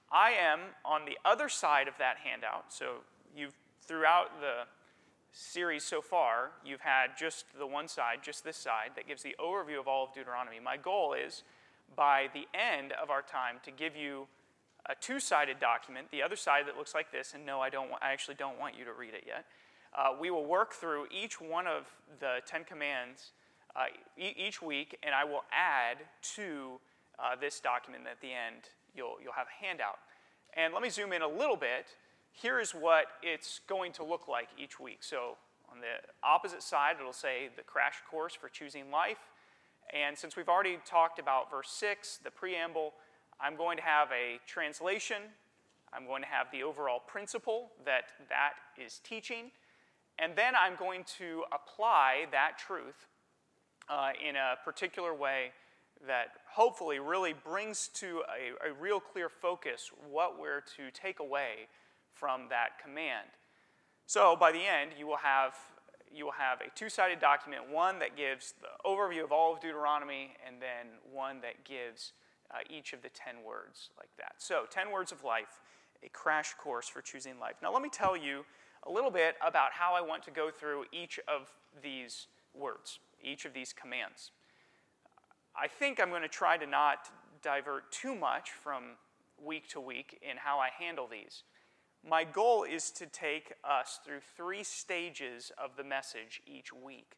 I am on the other side of that handout. So throughout the series so far, you've had just the one side, just this side, that gives the overview of all of Deuteronomy. My goal is, by the end of our time, to give you a two-sided document, the other side that looks like this, and no, I actually don't want you to read it yet. We will work through each one of the 10 commands each week, and I will add to this document at the end. You'll have a handout. And let me zoom in a little bit. Here is what it's going to look like each week. So on the opposite side, it'll say the crash course for choosing life. And since we've already talked about verse 6, the preamble, I'm going to have a translation. I'm going to have the overall principle that is teaching. And then I'm going to apply that truth in a particular way that hopefully really brings to a real clear focus what we're to take away from that command. So by the end, you will have a two-sided document, one that gives the overview of all of Deuteronomy, and then one that gives each of the 10 words like that. So 10 words of life, a crash course for choosing life. Now let me tell you a little bit about how I want to go through each of these words, each of these commands. I think I'm going to try to not divert too much from week to week in how I handle these. My goal is to take us through 3 stages of the message each week.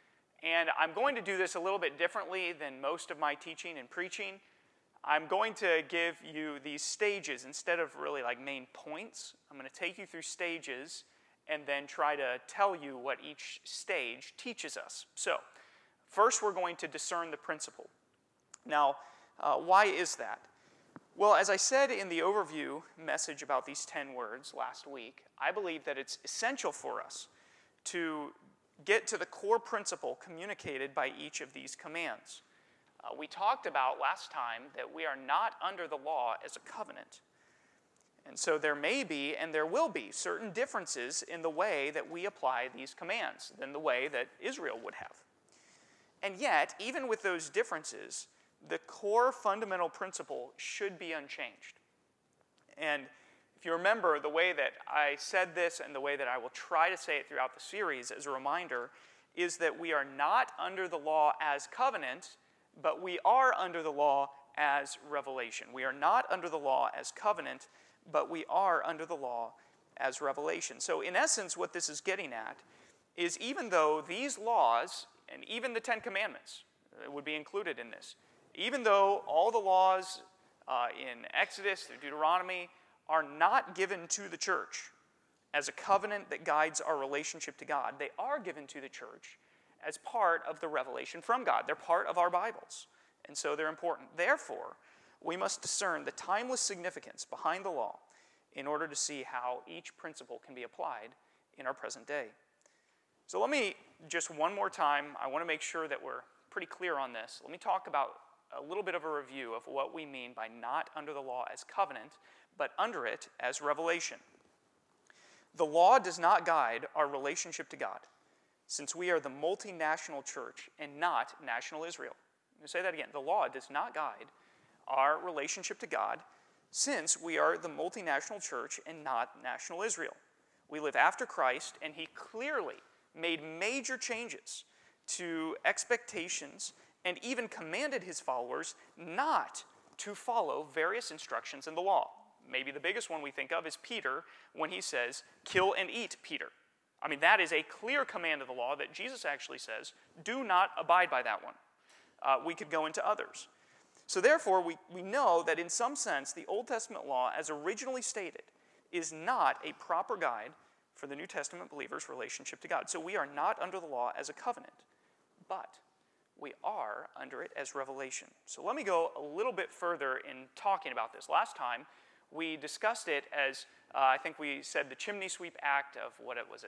And I'm going to do this a little bit differently than most of my teaching and preaching. I'm going to give you these stages instead of really like main points. I'm going to take you through stages and then try to tell you what each stage teaches us. So, first we're going to discern the principle. Now, why is that? Well, as I said in the overview message about these 10 words last week, I believe that it's essential for us to get to the core principle communicated by each of these commands. We talked about last time that we are not under the law as a covenant. And so there may be and there will be certain differences in the way that we apply these commands than the way that Israel would have. And yet, even with those differences, the core fundamental principle should be unchanged. And if you remember, the way that I said this and the way that I will try to say it throughout the series as a reminder is that we are not under the law as covenant, but we are under the law as revelation. We are not under the law as covenant, but we are under the law as revelation. So in essence, what this is getting at is even though these laws, and even the 10 Commandments would be included in this, even though all the laws in Exodus through Deuteronomy are not given to the church as a covenant that guides our relationship to God, they are given to the church as part of the revelation from God. They're part of our Bibles, and so they're important. Therefore, we must discern the timeless significance behind the law in order to see how each principle can be applied in our present day. So let me, just one more time, I want to make sure that we're pretty clear on this. Let me talk about a little bit of a review of what we mean by not under the law as covenant, but under it as revelation. The law does not guide our relationship to God, since we are the multinational church and not national Israel. I'm going to say that again. The law does not guide our relationship to God, since we are the multinational church and not national Israel. We live after Christ, and he clearly made major changes to expectations and even commanded his followers not to follow various instructions in the law. Maybe the biggest one we think of is Peter when he says, "Kill and eat, Peter." I mean, that is a clear command of the law that Jesus actually says, do not abide by that one. We could go into others. So therefore, we know that in some sense, the Old Testament law, as originally stated, is not a proper guide for the New Testament believer's relationship to God. So we are not under the law as a covenant, but we are under it as revelation. So let me go a little bit further in talking about this. Last time, we discussed it as, I think we said the Chimney Sweep Act of,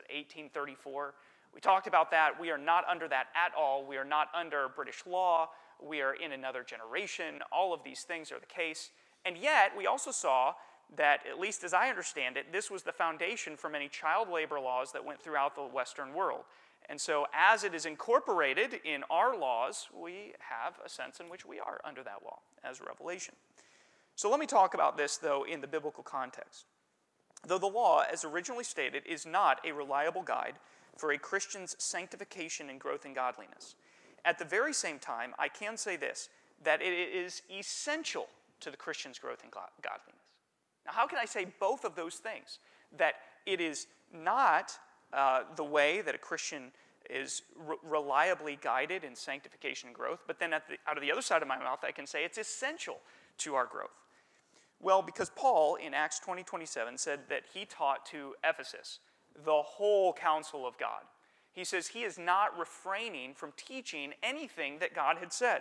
1834. We talked about that. We are not under that at all. We are not under British law. We are in another generation. All of these things are the case. And yet, we also saw that, at least as I understand it, this was the foundation for many child labor laws that went throughout the Western world. And so as it is incorporated in our laws, we have a sense in which we are under that law as revelation. So let me talk about this, though, in the biblical context. Though the law, as originally stated, is not a reliable guide for a Christian's sanctification and growth in godliness, at the very same time, I can say this, that it is essential to the Christian's growth in godliness. Now, how can I say both of those things? That it is not the way that a Christian is reliably guided in sanctification and growth, but then out of the other side of my mouth, I can say it's essential to our growth. Well, because Paul, in Acts 20:27, said that he taught to Ephesus the whole counsel of God. He says he is not refraining from teaching anything that God had said.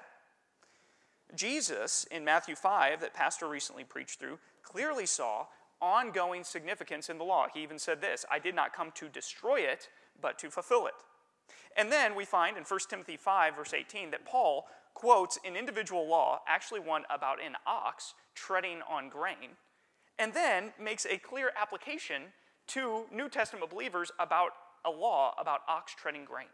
Jesus, in Matthew 5, that Pastor recently preached through, clearly saw ongoing significance in the law. He even said this, I did not come to destroy it, but to fulfill it. And then we find in 1 Timothy 5, verse 18, that Paul quotes an individual law, actually one about an ox treading on grain, and then makes a clear application to New Testament believers about a law about ox treading grain.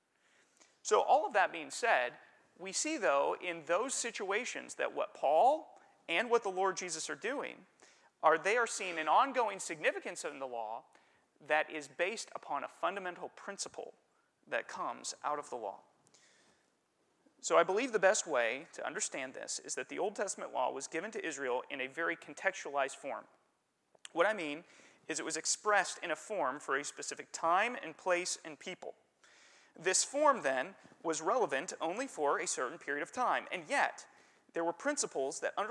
So all of that being said, we see, though, in those situations that what Paul and what the Lord Jesus are doing they are seeing an ongoing significance in the law that is based upon a fundamental principle that comes out of the law. So I believe the best way to understand this is that the Old Testament law was given to Israel in a very contextualized form. What I mean is it was expressed in a form for a specific time and place and people. This form, then, was relevant only for a certain period of time, and yet there were principles that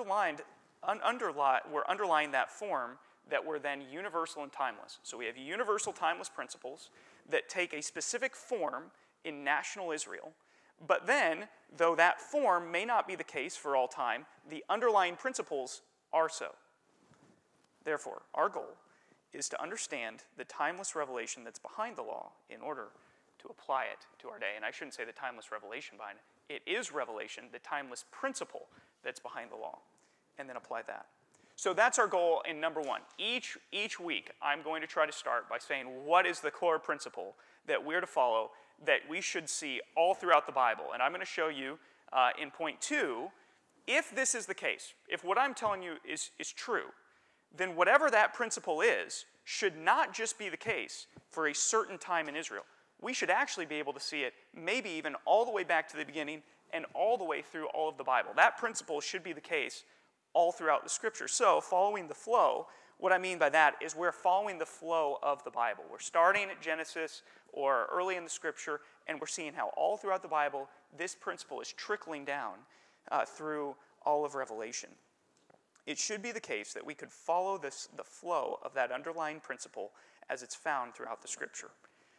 were underlying that form that were then universal and timeless. So we have universal timeless principles that take a specific form in national Israel, but then, though that form may not be the case for all time, the underlying principles are so. Therefore, our goal is to understand the timeless revelation that's behind the law in order to apply it to our day. And I shouldn't say the timeless revelation behind it. It is revelation, the timeless principle that's behind the law, and then apply that. So that's our goal in number one. Each week, I'm going to try to start by saying what is the core principle that we're to follow that we should see all throughout the Bible. And I'm going to show you in point 2, if this is the case, if what I'm telling you is true, then whatever that principle is should not just be the case for a certain time in Israel. We should actually be able to see it maybe even all the way back to the beginning and all the way through all of the Bible. That principle should be the case all throughout the Scripture. So, following the flow, what I mean by that is we're following the flow of the Bible. We're starting at Genesis or early in the Scripture, and we're seeing how all throughout the Bible this principle is trickling down through all of Revelation. It should be the case that we could follow the flow of that underlying principle as it's found throughout the Scripture.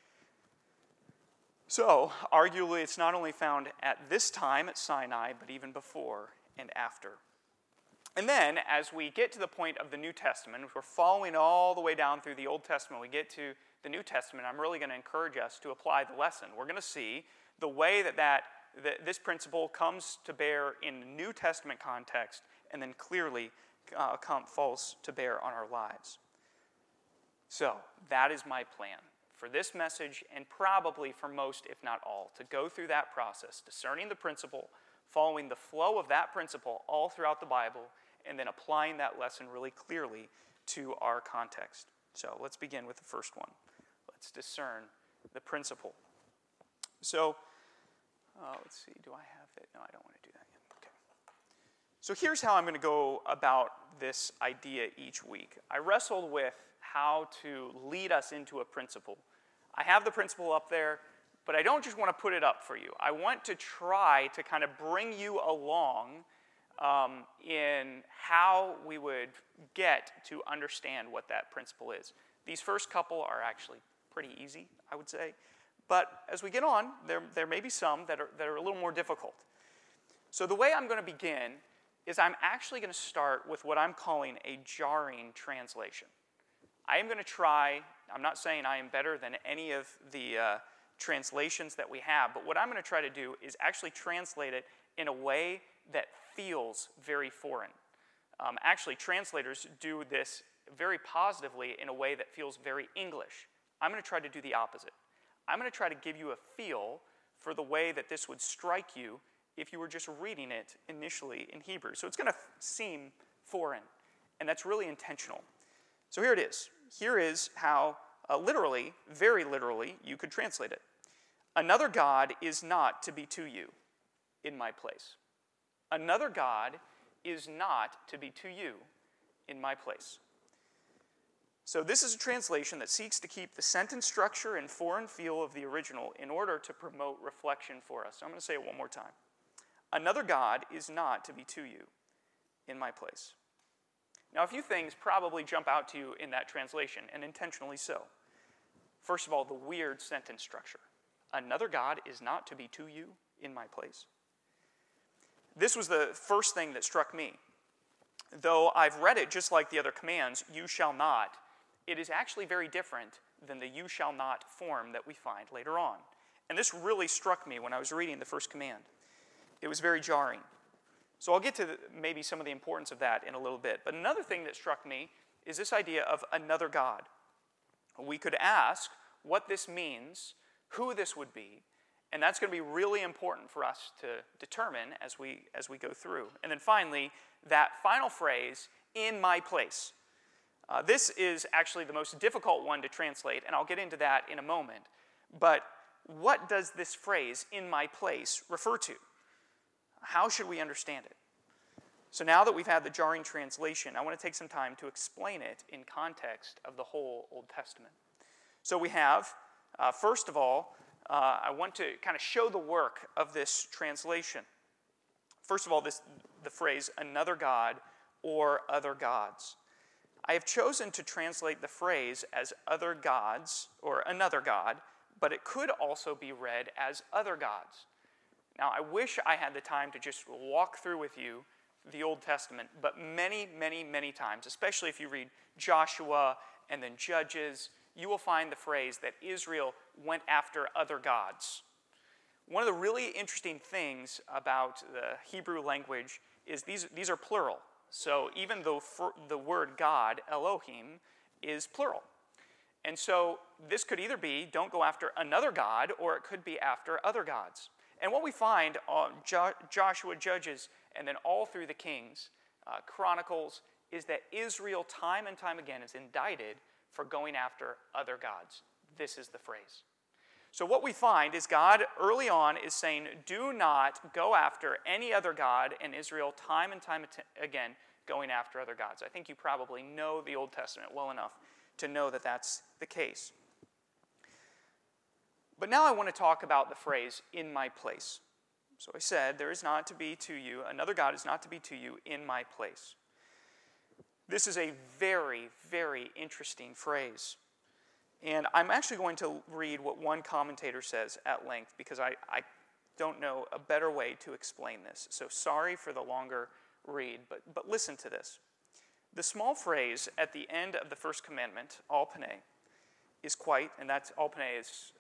So, arguably, it's not only found at this time at Sinai, but even before and after. And then, as we get to the point of the New Testament, if we're following all the way down through the Old Testament, we get to the New Testament, I'm really going to encourage us to apply the lesson. We're going to see the way that this principle comes to bear in the New Testament context, and then clearly falls to bear on our lives. So, that is my plan for this message, and probably for most, if not all, to go through that process, discerning the principle, following the flow of that principle all throughout the Bible, and then applying that lesson really clearly to our context. So let's begin with the first one. Let's discern the principle. So, let's see, do I have it? No, I don't want to do that yet. Okay. So here's how I'm going to go about this idea each week. I wrestled with how to lead us into a principle. I have the principle up there, but I don't just want to put it up for you. I want to try to kind of bring you along in how we would get to understand what that principle is. These first couple are actually pretty easy, I would say. But as we get on, there may be some that are a little more difficult. So the way I'm going to begin is I'm actually going to start with what I'm calling a jarring translation. I am going to try, I'm not saying I am better than any of the translations that we have, but what I'm going to try to do is actually translate it in a way that feels very foreign. Actually, translators do this very positively in a way that feels very English. I'm going to try to do the opposite. I'm going to try to give you a feel for the way that this would strike you if you were just reading it initially in Hebrew. So it's going to seem foreign. And that's really intentional. So here it is. Here is how literally, very literally, you could translate it. Another God is not to be to you in my place. Another God is not to be to you in my place. So this is a translation that seeks to keep the sentence structure and foreign feel of the original in order to promote reflection for us. So I'm going to say it one more time. Another God is not to be to you in my place. Now, a few things probably jump out to you in that translation, and intentionally so. First of all, the weird sentence structure. Another God is not to be to you in my place. This was the first thing that struck me. Though I've read it just like the other commands, you shall not, it is actually very different than the you shall not form that we find later on. And this really struck me when I was reading the first command. It was very jarring. So I'll get to maybe some of the importance of that in a little bit. But another thing that struck me is this idea of another God. We could ask what this means, who this would be, and that's going to be really important for us to determine as we go through. And then finally, that final phrase, in my place. This is actually the most difficult one to translate, and I'll get into that in a moment. But what does this phrase, in my place, refer to? How should we understand it? So now that we've had the jarring translation, I want to take some time to explain it in context of the whole Old Testament. So we have, first of all, I want to kind of show the work of this translation. First of all, the phrase, another God or other gods. I have chosen to translate the phrase as other gods or another God, but it could also be read as other gods. Now, I wish I had the time to just walk through with you the Old Testament, but many, many, many times, especially if you read Joshua and then Judges, you will find the phrase that Israel went after other gods. One of the really interesting things about the Hebrew language is these are plural. So even though the word God, Elohim, is plural. And so this could either be, don't go after another God, or it could be after other gods. And what we find on Joshua, Judges, and then all through the Kings, Chronicles, is that Israel time and time again is indicted for going after other gods. This is the phrase. So what we find is God early on is saying, do not go after any other god, and Israel time and time again going after other gods. I think you probably know the Old Testament well enough to know that that's the case. But now I want to talk about the phrase, in my place. So I said, there is not to be to you, another God is not to be to you in my place. This is a very, very interesting phrase. And I'm actually going to read what one commentator says at length, because I don't know a better way to explain this. So sorry for the longer read, but listen to this. The small phrase at the end of the first commandment, alpane, is quite, and that's alpane is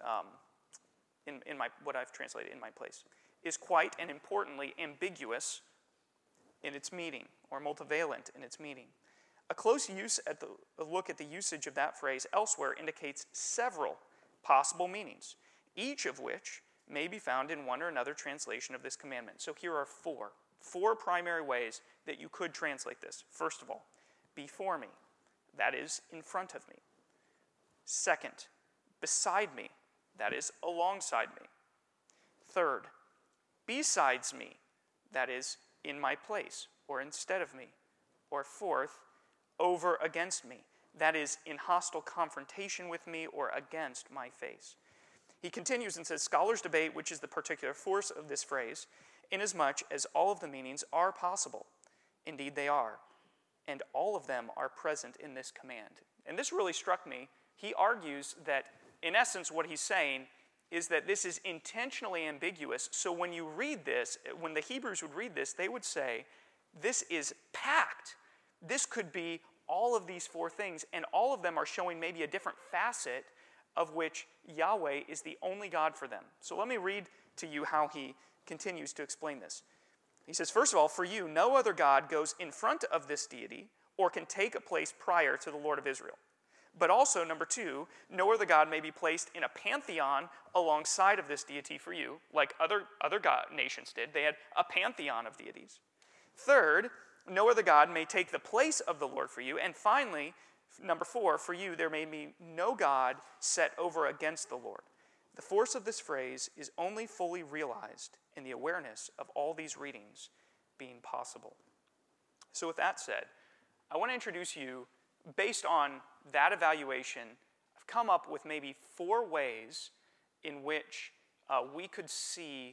in my what I've translated in my place, is quite and importantly ambiguous in its meaning, or multivalent in its meaning. A close look at the usage of that phrase elsewhere indicates several possible meanings, each of which may be found in one or another translation of this commandment. So here are four primary ways that you could translate this. First of all, before me, that is in front of me. Second, beside me, that is alongside me. Third, besides me, that is in my place or instead of me. Or fourth, over against me, that is in hostile confrontation with me or against my face. He continues and says, scholars debate which is the particular force of this phrase, inasmuch as all of the meanings are possible. Indeed they are, and all of them are present in this command. And this really struck me. He argues that, in essence, what he's saying is that this is intentionally ambiguous, so when you read this, when the Hebrews would read this, they would say, this is packed. This could be all of these four things, and all of them are showing maybe a different facet of which Yahweh is the only God for them. So let me read to you how he continues to explain this. He says, first of all, for you, no other God goes in front of this deity or can take a place prior to the Lord of Israel. But also, number two, no other God may be placed in a pantheon alongside of this deity for you, like other God nations did. They had a pantheon of deities. Third, No other God may take the place of the Lord for you. And finally, number 4, for you there may be no God set over against the Lord. The force of this phrase is only fully realized in the awareness of all these readings being possible. So with that said, I want to introduce you, based on that evaluation, I've come up with maybe 4 ways in which we could see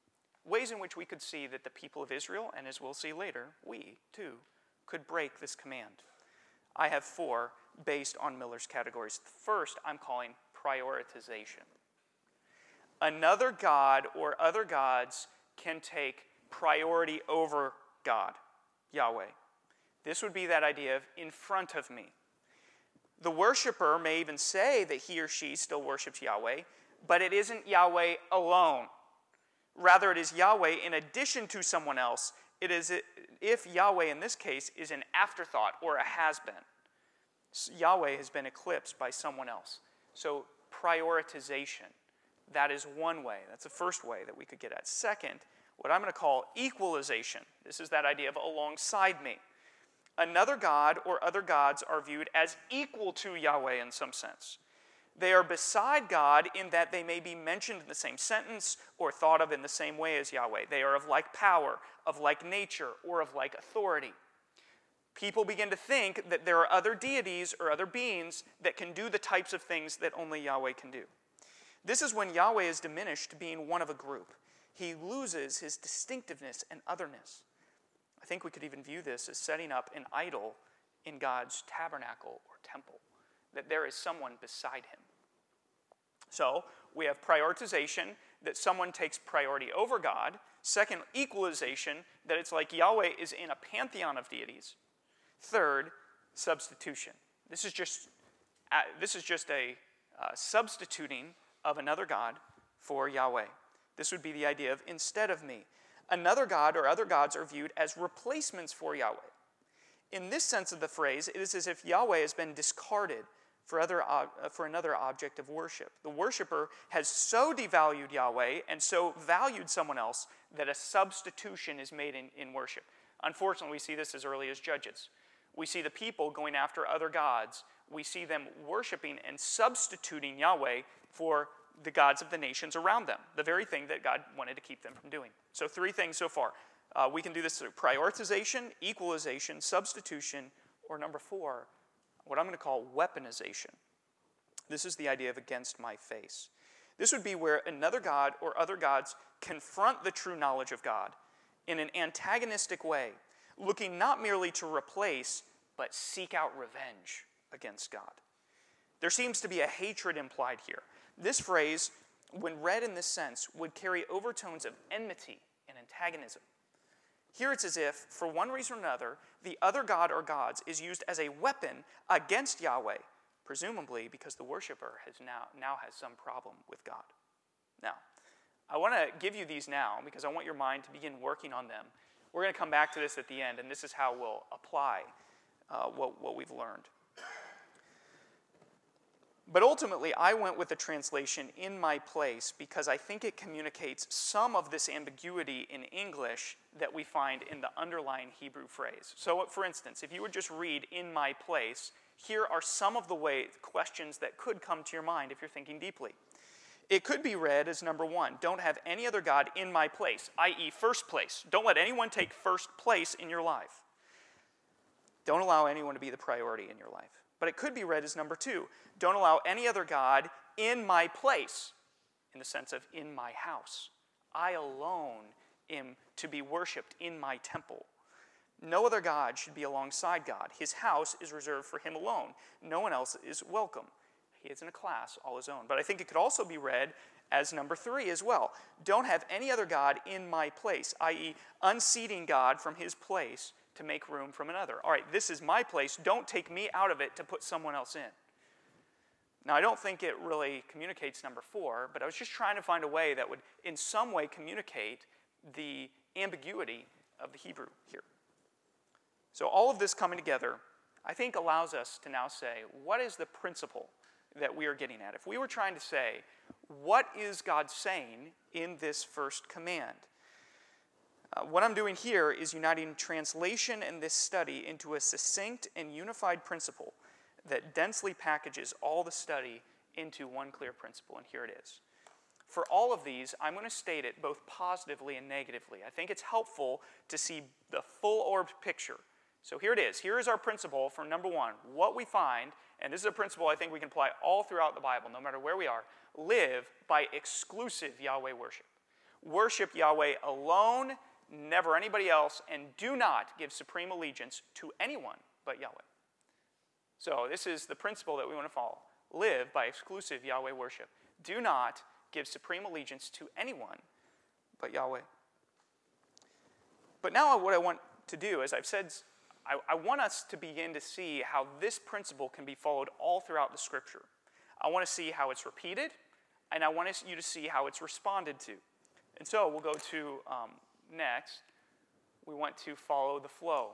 that the people of Israel, and as we'll see later, we too, could break this command. I have 4 based on Miller's categories. The first I'm calling prioritization. Another God or other gods can take priority over God, Yahweh. This would be that idea of in front of me. The worshiper may even say that he or she still worships Yahweh, but it isn't Yahweh alone. Rather, it is Yahweh in addition to someone else. It is if Yahweh in this case is an afterthought or a has-been. Yahweh has been eclipsed by someone else. So prioritization, that is one way. That's the first way that we could get at. Second, what I'm going to call equalization. This is that idea of alongside me. Another God or other gods are viewed as equal to Yahweh in some sense. They are beside God in that they may be mentioned in the same sentence or thought of in the same way as Yahweh. They are of like power, of like nature, or of like authority. People begin to think that there are other deities or other beings that can do the types of things that only Yahweh can do. This is when Yahweh is diminished to being one of a group. He loses his distinctiveness and otherness. I think we could even view this as setting up an idol in God's tabernacle or temple, that there is someone beside him. So we have prioritization, that someone takes priority over God. Second, equalization, that it's like Yahweh is in a pantheon of deities. Third, substitution. This is just a substituting of another God for Yahweh. This would be the idea of instead of me. Another God or other gods are viewed as replacements for Yahweh. In this sense of the phrase, it is as if Yahweh has been discarded for another object of worship. The worshiper has so devalued Yahweh and so valued someone else that a substitution is made in worship. Unfortunately, we see this as early as Judges. We see the people going after other gods. We see them worshiping and substituting Yahweh for the gods of the nations around them, the very thing that God wanted to keep them from doing. So 3 things so far. We can do this through prioritization, equalization, substitution, or number 4, what I'm going to call weaponization. This is the idea of against my face. This would be where another god or other gods confront the true knowledge of God in an antagonistic way, looking not merely to replace, but seek out revenge against God. There seems to be a hatred implied here. This phrase, when read in this sense, would carry overtones of enmity and antagonism. Here it's as if, for one reason or another, the other god or gods is used as a weapon against Yahweh, presumably because the worshiper now has some problem with God. Now, I want to give you these now because I want your mind to begin working on them. We're going to come back to this at the end, and this is how we'll apply what we've learned. But ultimately, I went with the translation in my place because I think it communicates some of this ambiguity in English that we find in the underlying Hebrew phrase. So, for instance, if you would just read in my place, here are some of the questions that could come to your mind if you're thinking deeply. It could be read as number 1, don't have any other God in my place, i.e. first place. Don't let anyone take first place in your life. Don't allow anyone to be the priority in your life. But it could be read as number 2, don't allow any other God in my place, in the sense of in my house. I alone am to be worshipped in my temple. No other God should be alongside God. His house is reserved for him alone. No one else is welcome. He is in a class all his own. But I think it could also be read as number 3 as well. Don't have any other God in my place, i.e. unseating God from his place to make room from another. All right, this is my place. Don't take me out of it to put someone else in. Now, I don't think it really communicates number 4, but I was just trying to find a way that would in some way communicate the ambiguity of the Hebrew here. So all of this coming together, I think allows us to now say, what is the principle that we are getting at? If we were trying to say, what is God saying in this first command? What I'm doing here is uniting translation and this study into a succinct and unified principle that densely packages all the study into one clear principle, and here it is. For all of these, I'm going to state it both positively and negatively. I think it's helpful to see the full-orbed picture. So here it is. Here is our principle for number one. What we find, and this is a principle I think we can apply all throughout the Bible, no matter where we are, live by exclusive Yahweh worship. Worship Yahweh alone, never anybody else, and do not give supreme allegiance to anyone but Yahweh. So this is the principle that we want to follow. Live by exclusive Yahweh worship. Do not give supreme allegiance to anyone but Yahweh. But now what I want to do, as I've said, I want us to begin to see how this principle can be followed all throughout the Scripture. I want to see how it's repeated, and I want you to see how it's responded to. And so we'll go to next. We want to follow the flow.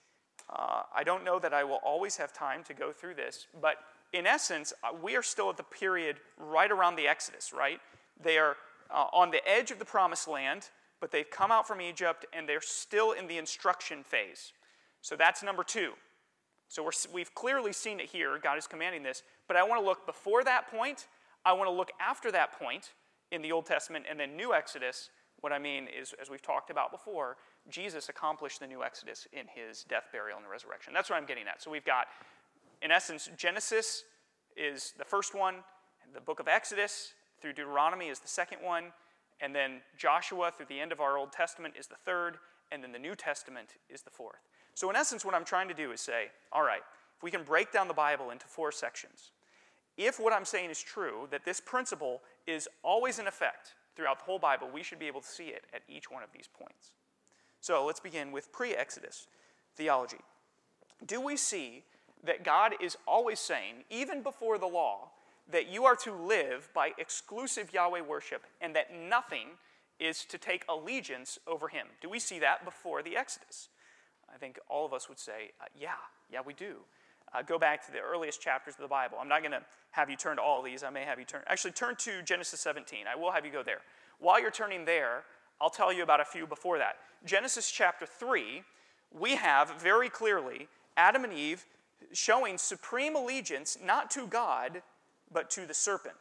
I don't know that I will always have time to go through this, but in essence, we are still at the period right around the Exodus, right? They are on the edge of the Promised Land, but they've come out from Egypt, and they're still in the instruction phase. So that's number two. So we've clearly seen it here. God is commanding this. But I want to look before that point. I want to look after that point in the Old Testament, and then New Exodus. What I mean is, as we've talked about before, Jesus accomplished the New Exodus in his death, burial, and resurrection. That's what I'm getting at. So we've got, in essence, Genesis is the first one, and the book of Exodus through Deuteronomy is the second one, and then Joshua through the end of our Old Testament is the third, and then the New Testament is the fourth. So in essence, what I'm trying to do is say, all right, if we can break down the Bible into 4 sections, if what I'm saying is true, that this principle is always in effect throughout the whole Bible, we should be able to see it at each one of these points. So let's begin with pre-Exodus theology. Do we see that God is always saying, even before the law, that you are to live by exclusive Yahweh worship and that nothing is to take allegiance over him? Do we see that before the Exodus? I think all of us would say, yeah, we do. Go back to the earliest chapters of the Bible. I'm not going to have you turn to all of these. I may have you turn to Genesis 17. I will have you go there. While you're turning there, I'll tell you about a few before that. Genesis chapter 3, we have very clearly Adam and Eve showing supreme allegiance not to God, but to the serpent.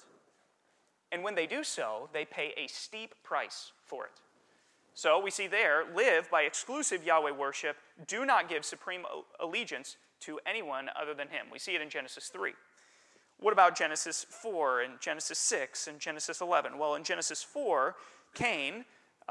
And when they do so, they pay a steep price for it. So we see there, live by exclusive Yahweh worship, do not give supreme allegiance to anyone other than him. We see it in Genesis 3. What about Genesis 4 and Genesis 6 and Genesis 11? Well, in Genesis 4, Cain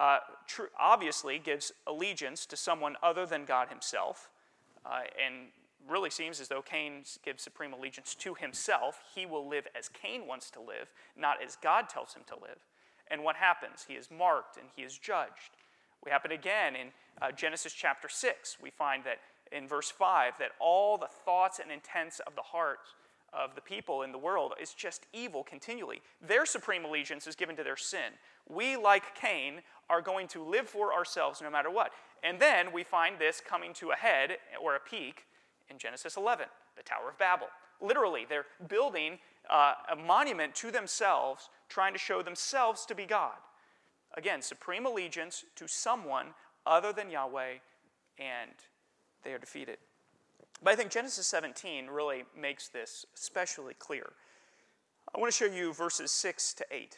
obviously gives allegiance to someone other than God himself, and really seems as though Cain gives supreme allegiance to himself. He will live as Cain wants to live, not as God tells him to live. And what happens? He is marked and he is judged. We happen again in Genesis chapter 6. We find that in verse 5 that all the thoughts and intents of the hearts of the people in the world is just evil continually. Their supreme allegiance is given to their sin. We, like Cain, are going to live for ourselves no matter what. And then we find this coming to a head or a peak in Genesis 11, the Tower of Babel. Literally, they're building a monument to themselves, trying to show themselves to be God. Again, supreme allegiance to someone other than Yahweh, and they are defeated. But I think Genesis 17 really makes this especially clear. I want to show you verses 6 to 8.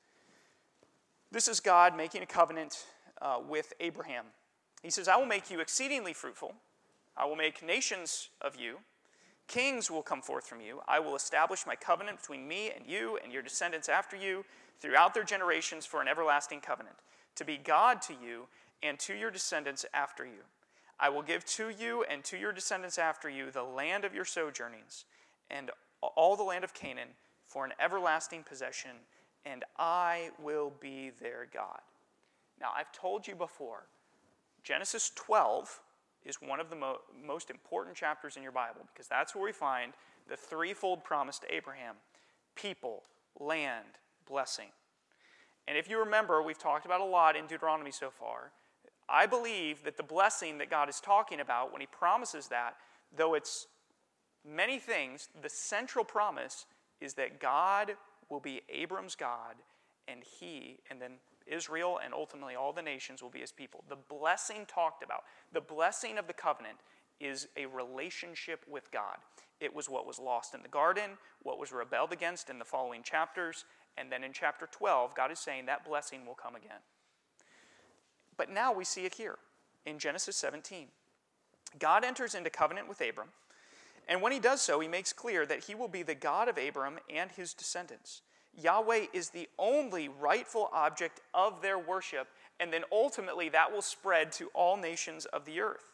This is God making a covenant with Abraham. He says, I will make you exceedingly fruitful. I will make nations of you. Kings will come forth from you. I will establish my covenant between me and you and your descendants after you throughout their generations for an everlasting covenant, to be God to you and to your descendants after you. I will give to you and to your descendants after you the land of your sojournings and all the land of Canaan for an everlasting possession, and I will be their God. Now, I've told you before, Genesis 12 is one of the most important chapters in your Bible, because that's where we find the threefold promise to Abraham: people, land, blessing. And if you remember, we've talked about a lot in Deuteronomy so far. I believe that the blessing that God is talking about when he promises that, though it's many things, the central promise is that God will be Abram's God, and then Israel and ultimately all the nations will be his people. The blessing talked about, the blessing of the covenant, is a relationship with God. It was what was lost in the garden, what was rebelled against in the following chapters, and then in chapter 12, God is saying that blessing will come again. But now we see it here in Genesis 17. God enters into covenant with Abram, and when he does so, he makes clear that he will be the God of Abram and his descendants. Yahweh is the only rightful object of their worship, and then ultimately that will spread to all nations of the earth.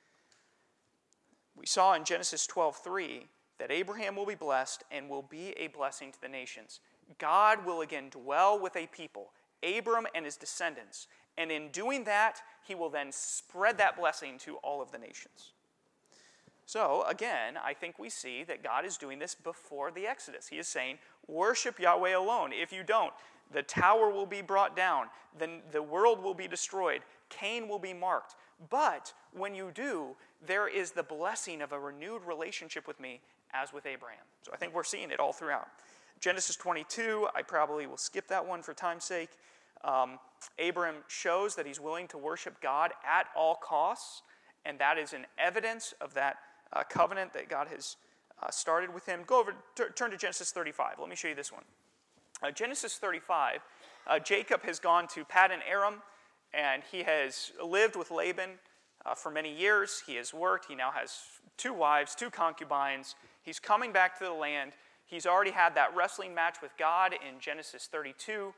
We saw in Genesis 12:3 that Abraham will be blessed and will be a blessing to the nations. God will again dwell with a people, Abram and his descendants, and in doing that, he will then spread that blessing to all of the nations. So, again, I think we see that God is doing this before the Exodus. He is saying, worship Yahweh alone. If you don't, the tower will be brought down, then the world will be destroyed, Cain will be marked. But when you do, there is the blessing of a renewed relationship with me as with Abraham. So I think we're seeing it all throughout. Genesis 22, I probably will skip that one for time's sake. Abram shows that he's willing to worship God at all costs, and that is an evidence of that covenant that God has started with him. Go over, turn to Genesis 35. Let me show you this one. Genesis 35, Jacob has gone to Paddan Aram, and he has lived with Laban for many years. He has worked. He now has 2 wives, 2 concubines. He's coming back to the land. He's already had that wrestling match with God in Genesis 32,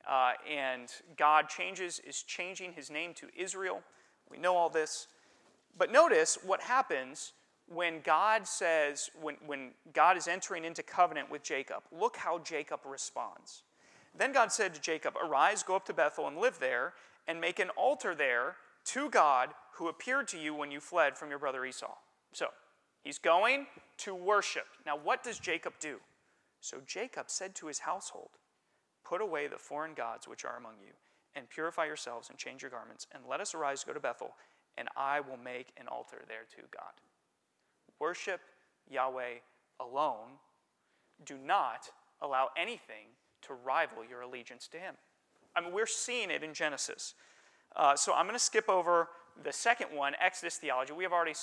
and God is changing his name to Israel. We know all this. But notice what happens when God says, when God is entering into covenant with Jacob. Look how Jacob responds. Then God said to Jacob, "Arise, go up to Bethel and live there, and make an altar there to God who appeared to you when you fled from your brother Esau." So, he's going to worship. Now, what does Jacob do? So Jacob said to his household, "Put away the foreign gods which are among you, and purify yourselves and change your garments, and let us arise, go to Bethel, and I will make an altar there to God." Worship Yahweh alone. Do not allow anything to rival your allegiance to him. I mean, we're seeing it in Genesis. So I'm going to skip over the second one, Exodus theology. We have already,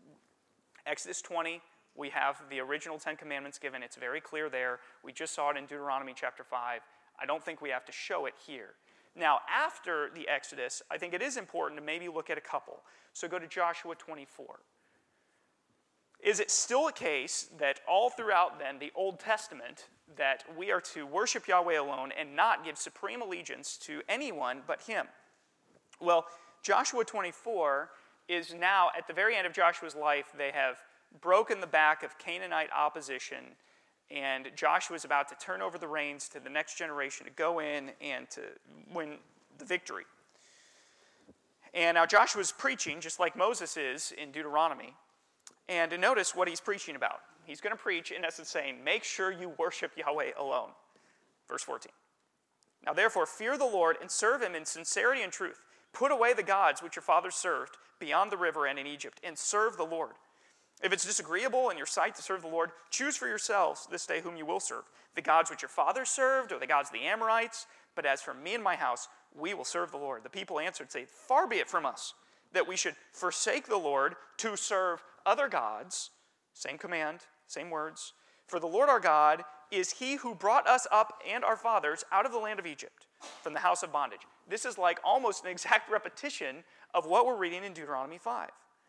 Exodus 20, we have the original 10 Commandments given. It's very clear there. We just saw it in Deuteronomy chapter 5. I don't think we have to show it here. Now, after the Exodus, I think it is important to maybe look at a couple. So go to Joshua 24. Is it still a case that all throughout then the Old Testament that we are to worship Yahweh alone and not give supreme allegiance to anyone but him? Well, Joshua 24 is now, at the very end of Joshua's life, they have broken the back of Canaanite opposition, and Joshua is about to turn over the reins to the next generation to go in and to win the victory. And now Joshua's preaching, just like Moses is in Deuteronomy. And notice what he's preaching about. He's going to preach, in essence, saying, make sure you worship Yahweh alone. Verse 14. "Now therefore fear the Lord and serve him in sincerity and truth. Put away the gods which your fathers served beyond the river and in Egypt, and serve the Lord. If it's disagreeable in your sight to serve the Lord, choose for yourselves this day whom you will serve, the gods which your fathers served, or the gods of the Amorites. But as for me and my house, we will serve the Lord." The people answered, saying, "Far be it from us that we should forsake the Lord to serve other gods." Same command, same words. "For the Lord our God is he who brought us up and our fathers out of the land of Egypt, from the house of bondage." This is like almost an exact repetition of what we're reading in Deuteronomy 5.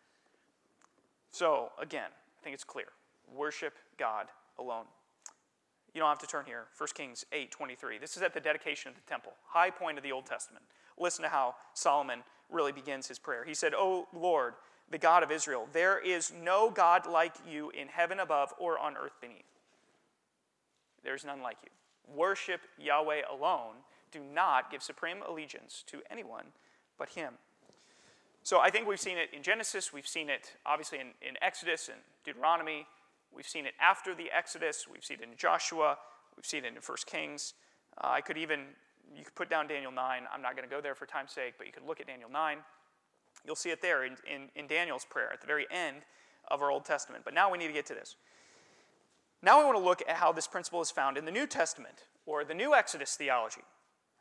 So, again, I think it's clear. Worship God alone. You don't have to turn here. 1 Kings 8:23. This is at the dedication of the temple. High point of the Old Testament. Listen to how Solomon really begins his prayer. He said, "O Lord, the God of Israel, there is no God like you in heaven above or on earth beneath." There's none like you. Worship Yahweh alone. Do not give supreme allegiance to anyone but him. So I think we've seen it in Genesis. We've seen it, obviously, in Exodus and Deuteronomy. We've seen it after the Exodus. We've seen it in Joshua. We've seen it in 1 Kings. You could put down Daniel 9. I'm not going to go there for time's sake, but you could look at Daniel 9. You'll see it there in Daniel's prayer at the very end of our Old Testament. But now we need to get to this. Now we want to look at how this principle is found in the New Testament, or the New Exodus theology.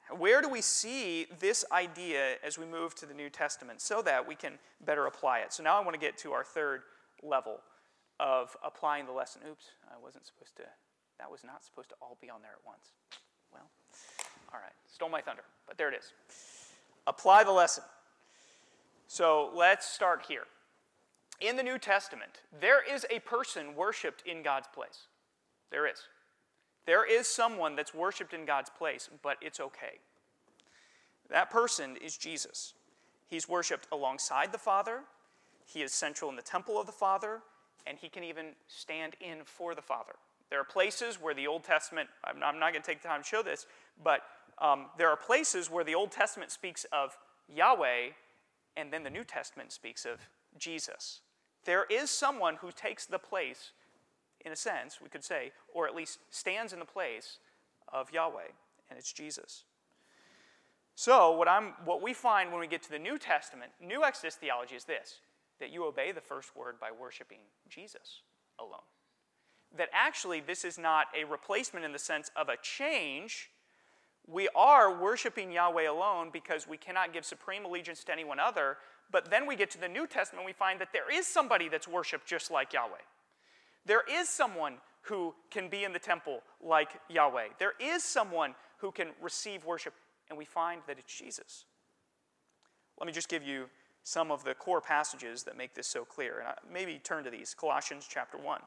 Where do we see this idea as we move to the New Testament so that we can better apply it? So now I want to get to our third level of applying the lesson. Oops, that was not supposed to all be on there at once. Well, all right, stole my thunder, but there it is. Apply the lesson. So let's start here. In the New Testament, there is a person worshipped in God's place. There is. There is someone that's worshipped in God's place, but it's okay. That person is Jesus. He's worshipped alongside the Father. He is central in the temple of the Father, and he can even stand in for the Father. There are places where the Old Testament, I'm not going to take the time to show this, but there are places where the Old Testament speaks of Yahweh, and then the New Testament speaks of Jesus. There is someone who takes the place, in a sense, we could say, or at least stands in the place of Yahweh, and it's Jesus. So what we find when we get to the New Testament, New Exodus theology is this, that you obey the first word by worshiping Jesus alone. That actually this is not a replacement in the sense of a change. We are worshiping Yahweh alone because we cannot give supreme allegiance to anyone other, but then we get to the New Testament and we find that there is somebody that's worshipped just like Yahweh. There is someone who can be in the temple like Yahweh. There is someone who can receive worship, and we find that it's Jesus. Let me just give you some of the core passages that make this so clear, and maybe turn to these. Colossians chapter 1.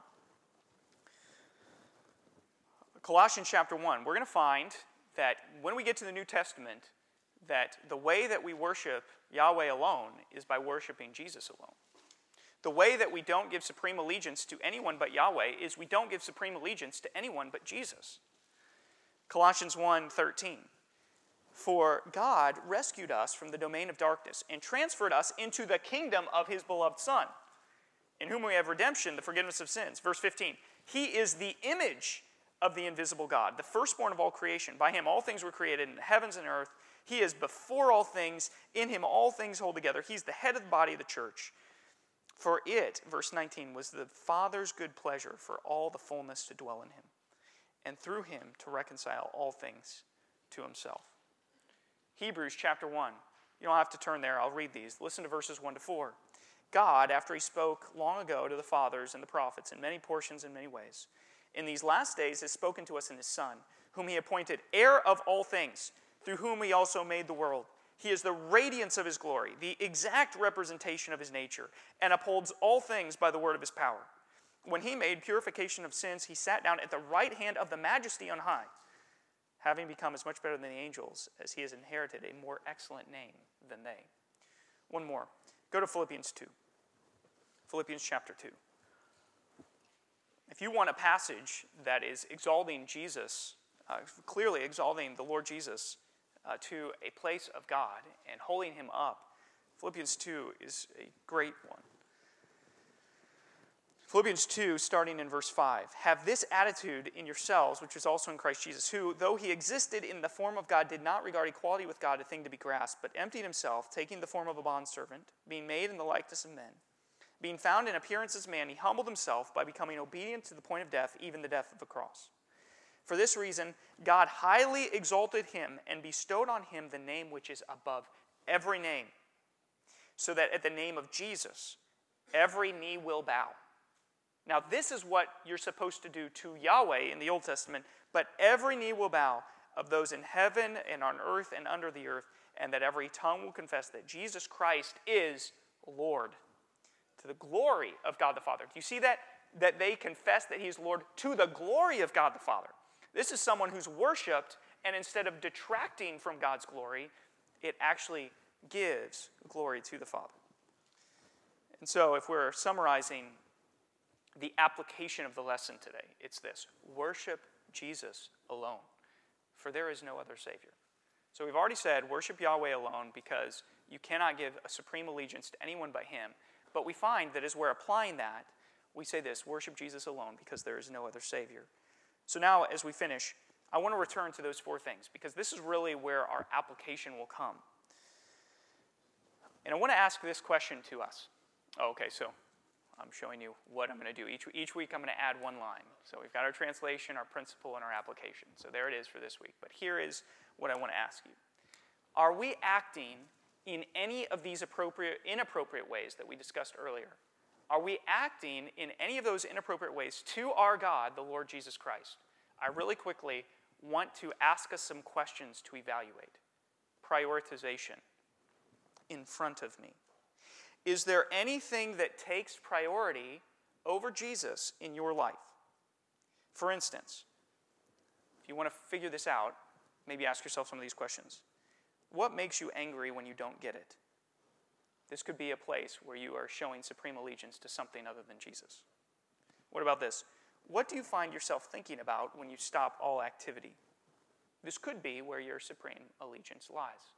Colossians chapter 1, we're going to find that when we get to the New Testament, that the way that we worship Yahweh alone is by worshiping Jesus alone. The way that we don't give supreme allegiance to anyone but Yahweh is we don't give supreme allegiance to anyone but Jesus. Colossians 1:13. For God rescued us from the domain of darkness and transferred us into the kingdom of his beloved Son, in whom we have redemption, the forgiveness of sins. Verse 15. He is the image of the invisible God, the firstborn of all creation. By him all things were created in the heavens and earth. He is before all things. In him all things hold together. He's the head of the body of the church. For it, verse 19, was the Father's good pleasure for all the fullness to dwell in him, and through him to reconcile all things to himself. Hebrews chapter 1. You don't have to turn there. I'll read these. Listen to verses 1 to 4. God, after he spoke long ago to the fathers and the prophets in many portions and many ways, in these last days has spoken to us in his Son, whom he appointed heir of all things, through whom he also made the world. He is the radiance of his glory, the exact representation of his nature, and upholds all things by the word of his power. When he made purification of sins, he sat down at the right hand of the Majesty on high, having become as much better than the angels as he has inherited a more excellent name than they. One more. Go to Philippians 2. Philippians chapter 2. If you want a passage that is exalting Jesus, clearly exalting the Lord Jesus to a place of God and holding him up, Philippians 2 is a great one. Philippians 2, starting in verse 5. Have this attitude in yourselves, which is also in Christ Jesus, who, though he existed in the form of God, did not regard equality with God a thing to be grasped, but emptied himself, taking the form of a bondservant, being made in the likeness of men. Being found in appearance as man, he humbled himself by becoming obedient to the point of death, even the death of the cross. For this reason, God highly exalted him and bestowed on him the name which is above every name, so that at the name of Jesus, every knee will bow. Now, this is what you're supposed to do to Yahweh in the Old Testament, but every knee will bow of those in heaven and on earth and under the earth, and that every tongue will confess that Jesus Christ is Lord, to the glory of God the Father. Do you see that? That they confess that he is Lord to the glory of God the Father. This is someone who's worshipped, and instead of detracting from God's glory, it actually gives glory to the Father. And so if we're summarizing the application of the lesson today, it's this: worship Jesus alone, for there is no other Savior. So we've already said worship Yahweh alone because you cannot give a supreme allegiance to anyone but him. But we find that as we're applying that, we say this: worship Jesus alone because there is no other Savior. So now, as we finish, I want to return to those four things because this is really where our application will come. And I want to ask this question to us. Oh, okay, so I'm showing you what I'm going to do. Each week I'm going to add one line. So we've got our translation, our principle, and our application. So there it is for this week. But here is what I want to ask you. Are we acting in any of these inappropriate ways that we discussed earlier? Are we acting in any of those inappropriate ways to our God, the Lord Jesus Christ? I really quickly want to ask us some questions to evaluate. Prioritization in front of me. Is there anything that takes priority over Jesus in your life? For instance, if you want to figure this out, maybe ask yourself some of these questions. What makes you angry when you don't get it? This could be a place where you are showing supreme allegiance to something other than Jesus. What about this? What do you find yourself thinking about when you stop all activity? This could be where your supreme allegiance lies.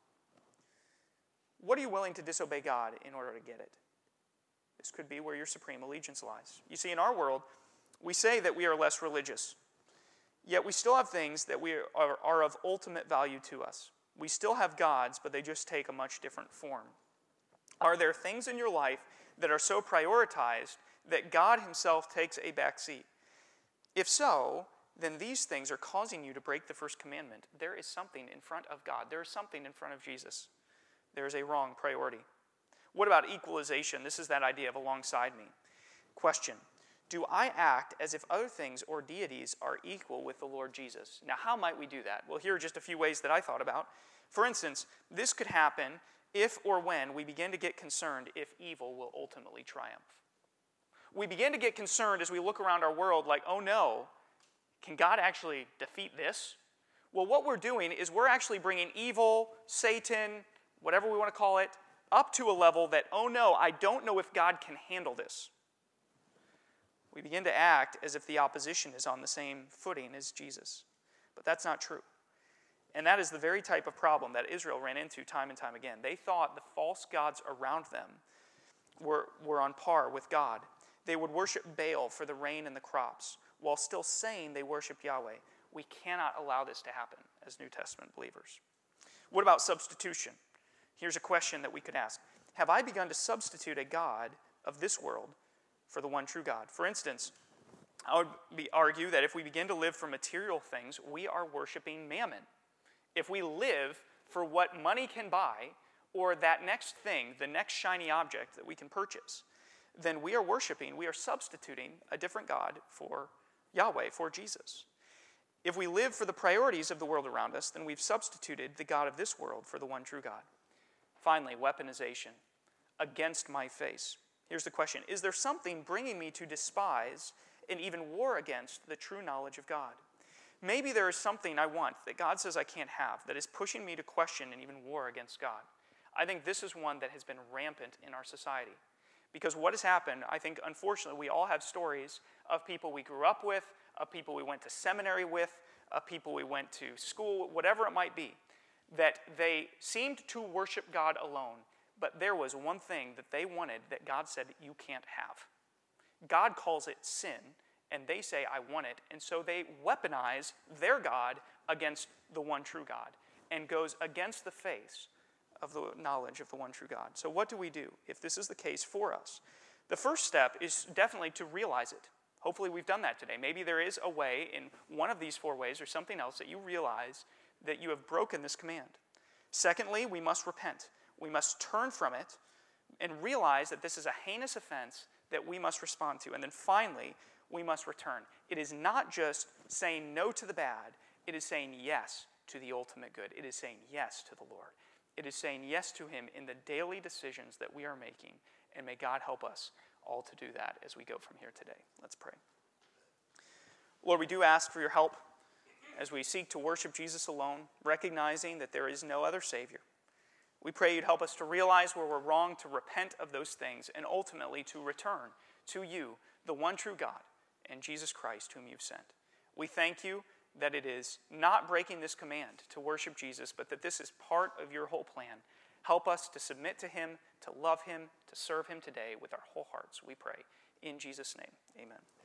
What are you willing to disobey God in order to get it? This could be where your supreme allegiance lies. You see, in our world, we say that we are less religious, yet we still have things that are of ultimate value to us. We still have gods, but they just take a much different form. Are there things in your life that are so prioritized that God himself takes a back seat? If so, then these things are causing you to break the first commandment. There is something in front of God. There is something in front of Jesus. There is a wrong priority. What about equalization? This is that idea of alongside me. Question: do I act as if other things or deities are equal with the Lord Jesus? Now, how might we do that? Well, here are just a few ways that I thought about. For instance, this could happen if or when we begin to get concerned if evil will ultimately triumph. We begin to get concerned as we look around our world like, oh no, can God actually defeat this? Well, what we're doing is we're actually bringing evil, Satan, whatever we want to call it, up to a level that, oh no, I don't know if God can handle this. We begin to act as if the opposition is on the same footing as Jesus. But that's not true. And that is the very type of problem that Israel ran into time and time again. They thought the false gods around them were on par with God. They would worship Baal for the rain and the crops, while still saying they worshiped Yahweh. We cannot allow this to happen as New Testament believers. What about substitution? Here's a question that we could ask. Have I begun to substitute a God of this world for the one true God? For instance, I would argue that if we begin to live for material things, we are worshiping mammon. If we live for what money can buy, or that next thing, the next shiny object that we can purchase, then we are substituting a different God for Yahweh, for Jesus. If we live for the priorities of the world around us, then we've substituted the God of this world for the one true God. Finally, weaponization. Against my face. Here's the question. Is there something bringing me to despise and even war against the true knowledge of God? Maybe there is something I want that God says I can't have that is pushing me to question and even war against God. I think this is one that has been rampant in our society. Because what has happened, I think, unfortunately, we all have stories of people we grew up with, of people we went to seminary with, of people we went to school, whatever it might be, that they seemed to worship God alone, but there was one thing that they wanted that God said you can't have. God calls it sin, and they say, I want it, and so they weaponize their God against the one true God and goes against the face of the knowledge of the one true God. So what do we do if this is the case for us? The first step is definitely to realize it. Hopefully we've done that today. Maybe there is a way in one of these four ways or something else that you realize that you have broken this command. Secondly, we must repent. We must turn from it and realize that this is a heinous offense that we must respond to. And then finally, we must return. It is not just saying no to the bad. It is saying yes to the ultimate good. It is saying yes to the Lord. It is saying yes to him in the daily decisions that we are making. And may God help us all to do that as we go from here today. Let's pray. Lord, we do ask for your help as we seek to worship Jesus alone, recognizing that there is no other Savior. We pray you'd help us to realize where we're wrong, to repent of those things, and ultimately to return to you, the one true God, and Jesus Christ, whom you've sent. We thank you that it is not breaking this command to worship Jesus, but that this is part of your whole plan. Help us to submit to him, to love him, to serve him today with our whole hearts, we pray. In Jesus' name, amen.